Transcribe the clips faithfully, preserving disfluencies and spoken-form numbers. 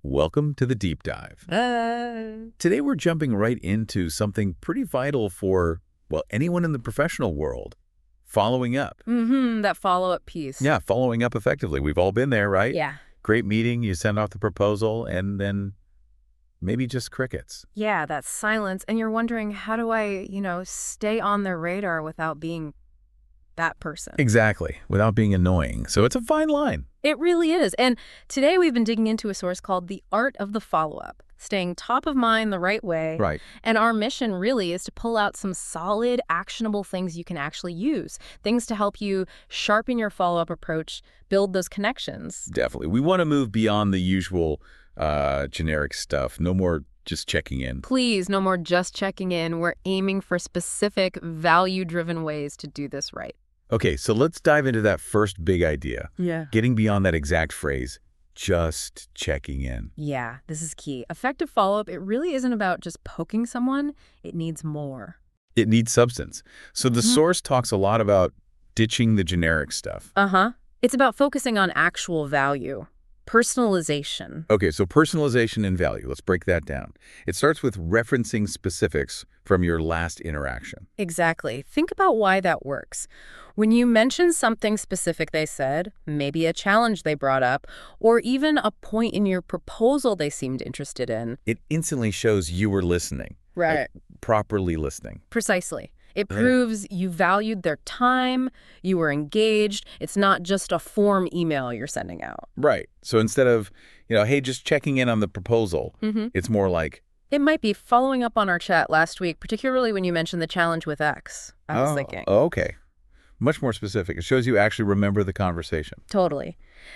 Welcome to the deep dive. Uh, Today we're jumping right into something pretty vital for, well, anyone in the professional world. Following up. mm-hmm, that follow-up piece. Yeah, following up effectively. We've all been there, right? Yeah. Great meeting, you send off the proposal, and then maybe just crickets. Yeah, that silence. And you're wondering, how do I, you know, stay on their radar without being that person? Exactly, without being annoying. So it's a fine line. It really is. And today we've been digging into a source called The Art of the Follow-Up, staying top of mind the right way. Right. And our mission really is to pull out some solid, actionable things you can actually use, things to help you sharpen your follow-up approach, build those connections. Definitely. We want to move beyond the usual uh, generic stuff. No more just checking in. Please, no more just checking in. We're aiming for specific, value-driven ways to do this right. Okay, so let's dive into that first big idea. Yeah. Getting beyond that exact phrase, just checking in. Yeah, this is key. Effective follow-up, it really isn't about just poking someone. It needs more. It needs substance. So the Mhm. source talks a lot about ditching the generic stuff. Uh-huh. It's about focusing on actual value, personalization. Okay, so personalization and value. Let's break that down. It starts with referencing specifics from your last interaction. Exactly. Think about why that works. When you mention something specific they said, maybe a challenge they brought up, or even a point in your proposal they seemed interested in. It instantly shows you were listening. Like, properly listening. Precisely. It Right. proves you valued their time, you were engaged. It's not just a form email you're sending out. Right. So instead of, you know, hey, just checking in on the proposal, Mm-hmm. it's more like, It might be following up on our chat last week, particularly when you mentioned the challenge with X. I was oh, thinking. okay. Much more specific. It shows you actually remember the conversation. Totally.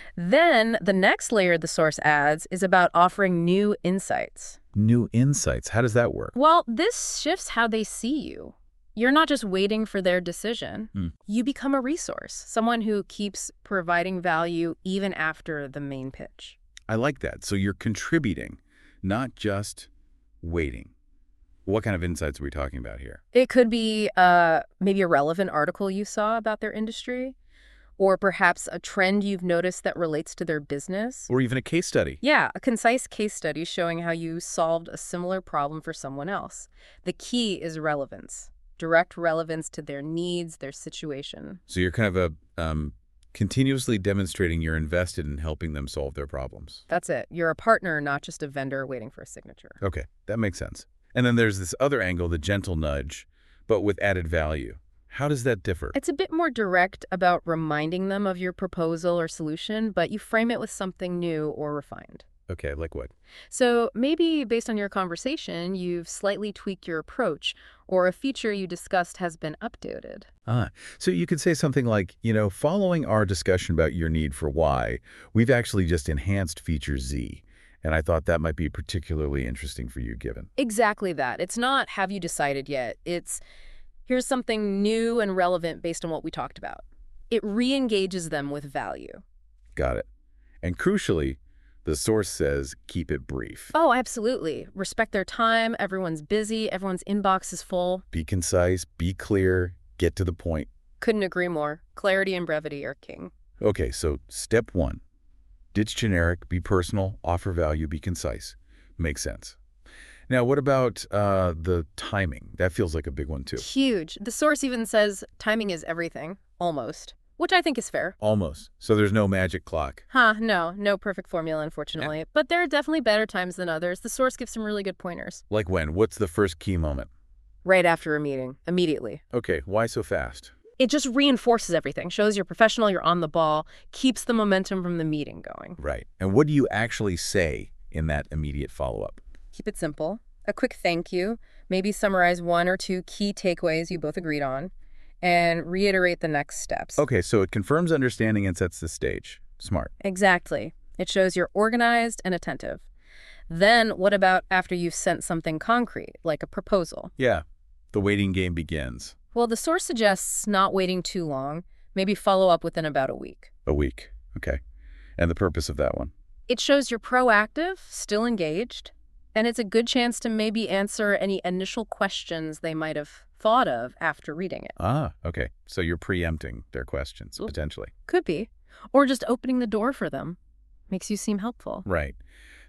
Then the next layer the source adds is about offering new insights. New insights. How does that work? Well, this shifts how they see you. You're not just waiting for their decision. Hmm. You become a resource, someone who keeps providing value even after the main pitch. I like that. So you're contributing, not just waiting. What kind of insights are we talking about here? It could be uh, maybe a relevant article you saw about their industry, or perhaps a trend you've noticed that relates to their business. Or even a case study. Yeah, a concise case study showing how you solved a similar problem for someone else. The key is relevance, direct relevance to their needs, their situation. So you're kind of a um, continuously demonstrating you're invested in helping them solve their problems. That's it. You're a partner, not just a vendor waiting for a signature. Okay, that makes sense. And then there's this other angle, the gentle nudge, but with added value. How does that differ? It's a bit more direct about reminding them of your proposal or solution, but you frame it with something new or refined. Okay, like what? So maybe based on your conversation, you've slightly tweaked your approach, or a feature you discussed has been updated. Ah, so you could say something like, you know, following our discussion about your need for Y, we've actually just enhanced feature Z. And I thought that might be particularly interesting for you given. Exactly that. It's not, have you decided yet? It's, here's something new and relevant based on what we talked about. It re-engages them with value. Got it. And crucially, the source says keep it brief. Oh, absolutely. Respect their time. Everyone's busy. Everyone's inbox is full. Be concise, be clear, get to the point. Couldn't agree more. Clarity and brevity are king. Okay, so step one, ditch generic, be personal, offer value, be concise. Makes sense. Now, what about uh, the timing? That feels like a big one too. Huge. The source even says timing is everything, almost, which I think is fair. Almost. So there's no magic clock. Huh, no, no perfect formula, unfortunately. But there are definitely better times than others. The source gives some really good pointers. Like when? What's the first key moment? Right after a meeting, immediately. Okay, why so fast? It just reinforces everything, shows you're professional, you're on the ball, keeps the momentum from the meeting going. Right. And what do you actually say in that immediate follow-up? Keep it simple. A quick thank you, maybe summarize one or two key takeaways you both agreed on, and reiterate the next steps. Okay, so it confirms understanding and sets the stage. Smart. Exactly. It shows you're organized and attentive. Then what about after you've sent something concrete, like a proposal? Yeah, the waiting game begins. Well, the source suggests not waiting too long, maybe follow up within about a week. A week. Okay. And the purpose of that one? It shows you're proactive, still engaged, and it's a good chance to maybe answer any initial questions they might have thought of after reading it. Ah, okay. So you're preempting their questions, Ooh. potentially. Could be. Or just opening the door for them. Makes you seem helpful. Right.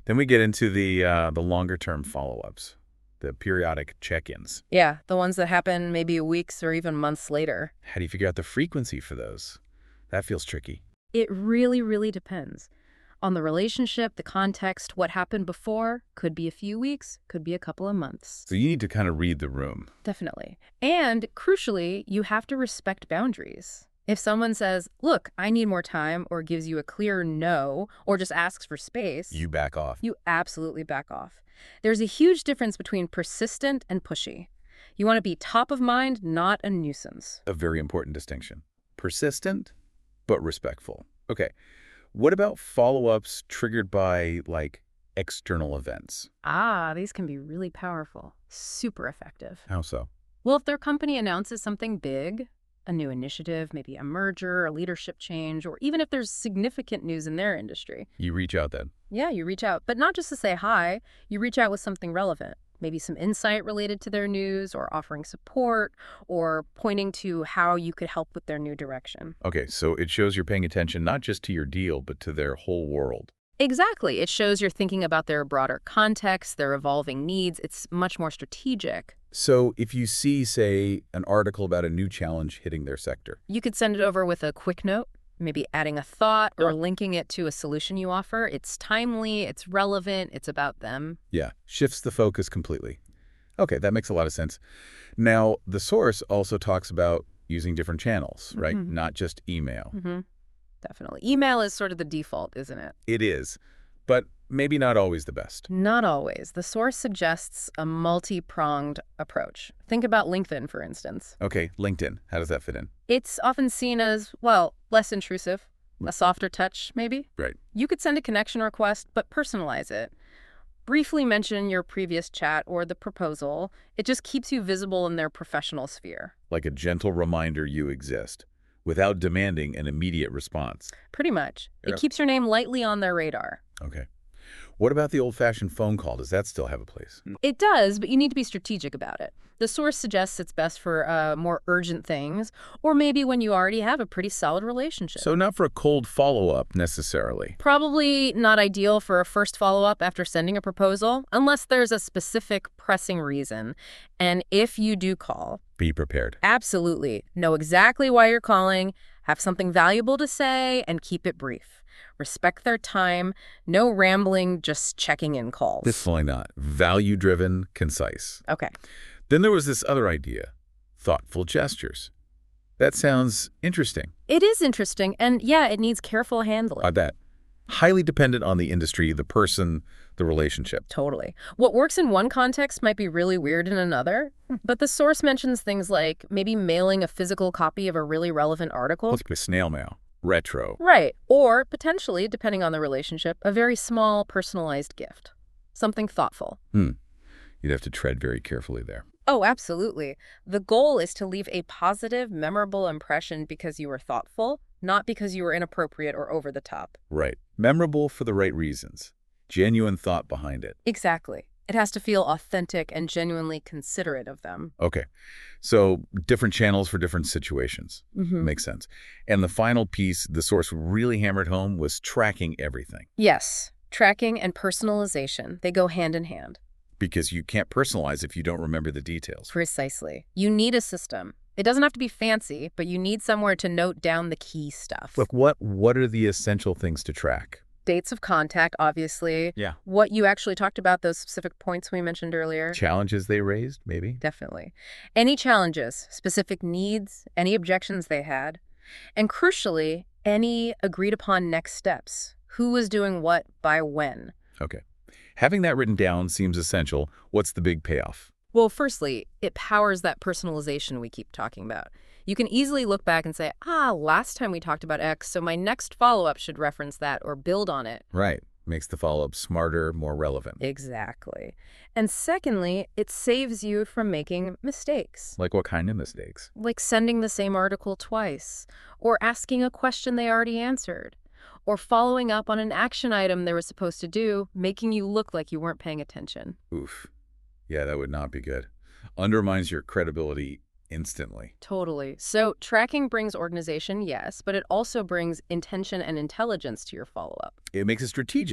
Then we get into the uh, the longer-term follow-ups, the periodic check-ins. Yeah, the ones that happen maybe weeks or even months later. How do you figure out the frequency for those? That feels tricky. It really, really depends on the relationship, the context, what happened before. Could be a few weeks, could be a couple of months. So you need to kind of read the room. Definitely. And crucially, you have to respect boundaries. If someone says, look, I need more time, or gives you a clear no, or just asks for space, You back off. you absolutely back off. There's a huge difference between persistent and pushy. You want to be top of mind, not a nuisance. A very important distinction. Persistent, but respectful. Okay. What about follow-ups triggered by, like, external events? Ah, these can be really powerful, super effective. How so? Well, if their company announces something big, a new initiative, maybe a merger, a leadership change, or even if there's significant news in their industry, You reach out then. yeah, you reach out. But not just to say hi, you reach out with something relevant. Maybe some insight related to their news, or offering support, or pointing to how you could help with their new direction. Okay, so it shows you're paying attention not just to your deal, but to their whole world. Exactly. It shows you're thinking about their broader context, their evolving needs. It's much more strategic. So if you see, say, an article about a new challenge hitting their sector, You could send it over with a quick note, maybe adding a thought or linking it to a solution you offer. It's timely, it's relevant, it's about them. yeah, shifts the focus completely. Okay, that makes a lot of sense. Now, the source also talks about using different channels, right? Mhm. Not just email. Mm-hmm. Definitely. Email is sort of the default, isn't it? It is, but maybe not always the best. Not always. The source suggests a multi-pronged approach. Think about LinkedIn, for instance. Okay, LinkedIn, how does that fit in? It's often seen as, well, less intrusive, a softer touch, maybe. Right. You could send a connection request, but personalize it. Briefly mention your previous chat or the proposal. It just keeps you visible in their professional sphere. Like a gentle reminder you exist, without demanding an immediate response. Pretty much. Yeah. It keeps your name lightly on their radar. Okay. What about the old-fashioned phone call? Does that still have a place? It does, but you need to be strategic about it. The source suggests it's best for uh, more urgent things, or maybe when you already have a pretty solid relationship. So not for a cold follow-up, necessarily. Probably not ideal for a first follow-up after sending a proposal, unless there's a specific pressing reason. And if you do call, Be prepared. absolutely know exactly why you're calling, have something valuable to say, and keep it brief. Respect their time. No rambling, just checking in calls. Definitely not. Value-driven, concise. Okay. Then there was this other idea, thoughtful gestures. That sounds interesting. It is interesting, and yeah, it needs careful handling. I bet. Highly dependent on the industry, the person, the relationship. Totally. What works in one context might be really weird in another, but the source mentions things like maybe mailing a physical copy of a really relevant article. Let's be snail mail. Retro. Right. Or potentially, depending on the relationship, a very small personalized gift. Something thoughtful. Hmm. You'd have to tread very carefully there. Oh, absolutely. The goal is to leave a positive, memorable impression because you were thoughtful, not because you were inappropriate or over the top. Right. Memorable for the right reasons. Genuine thought behind it. Exactly. It has to feel authentic and genuinely considerate of them. Okay. So different channels for different situations. Mm-hmm. Makes sense. And the final piece the source really hammered home was tracking everything. Yes. Tracking and personalization, they go hand in hand. Because you can't personalize if you don't remember the details. Precisely. You need a system. It doesn't have to be fancy, but you need somewhere to note down the key stuff. Look, what what are the essential things to track? Dates of contact, obviously. Yeah. What you actually talked about, those specific points we mentioned earlier. Challenges they raised, maybe? Definitely. Any challenges, specific needs, any objections they had. And crucially, any agreed upon next steps. Who was doing what by when. Okay. Having that written down seems essential. What's the big payoff? Well, firstly, it powers that personalization we keep talking about. You can easily look back and say, ah, last time we talked about X, so my next follow-up should reference that or build on it. Right. Makes the follow-up smarter, more relevant. Exactly. And secondly, it saves you from making mistakes. Like what kind of mistakes? Like sending the same article twice, or asking a question they already answered, or following up on an action item they were supposed to do, making you look like you weren't paying attention. Oof. Yeah, that would not be good. Undermines your credibility instantly. Totally. So tracking brings organization, yes, but it also brings intention and intelligence to your follow-up. It makes it strategic.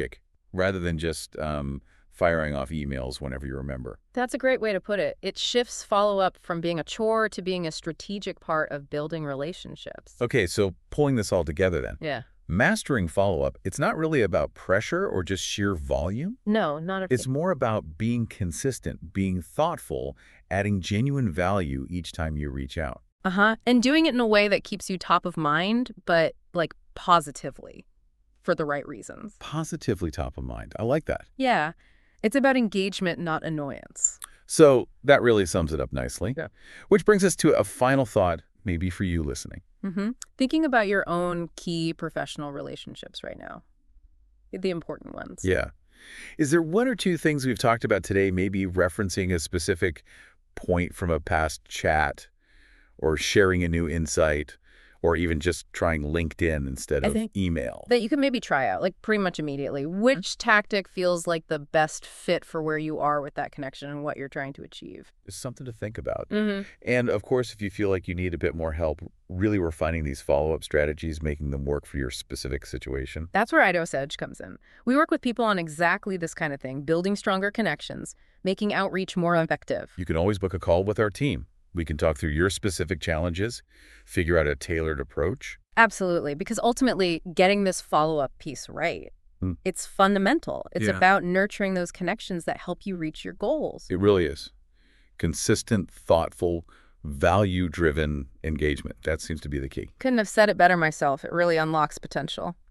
rather than just um, firing off emails whenever you remember. That's a great way to put it. It shifts follow-up from being a chore to being a strategic part of building relationships. Okay, so pulling this all together then. Yeah. Mastering follow-up, it's not really about pressure or just sheer volume. No, not a... It's more about being consistent, being thoughtful, adding genuine value each time you reach out. Uh-huh. And doing it in a way that keeps you top of mind, but, like, positively, for the right reasons. Positively top of mind. I like that. Yeah. It's about engagement, not annoyance. So that really sums it up nicely. Yeah. Which brings us to a final thought, maybe for you listening. Mm-hmm. Thinking about your own key professional relationships right now. The important ones. Yeah. Is there one or two things we've talked about today, maybe referencing a specific point from a past chat, or sharing a new insight, or even just trying LinkedIn instead I of think email? that you can maybe try out, like, pretty much immediately. Which tactic feels like the best fit for where you are with that connection and what you're trying to achieve? It's something to think about. Mm-hmm. And of course, if you feel like you need a bit more help really refining these follow-up strategies, making them work for your specific situation. That's where Eidos Edge comes in. We work with people on exactly this kind of thing, building stronger connections, making outreach more effective. You can always book a call with our team. We can talk through your specific challenges, figure out a tailored approach. Absolutely, because ultimately, getting this follow-up piece right, Hmm. it's fundamental. It's Yeah. about nurturing those connections that help you reach your goals. It really is. Consistent, thoughtful, value-driven engagement. That seems to be the key. Couldn't have said it better myself. It really unlocks potential.